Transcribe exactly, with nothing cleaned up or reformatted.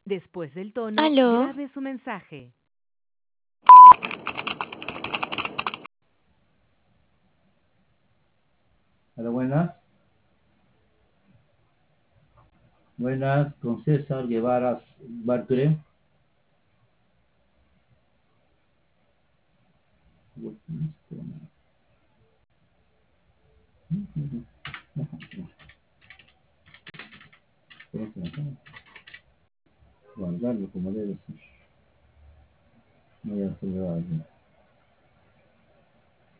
Después del tono, ¿Aló? grabe su mensaje. Hola, buenas. Buenas, con César Guevara Barture. Guardarlo como debe ser. Voy a acelerar.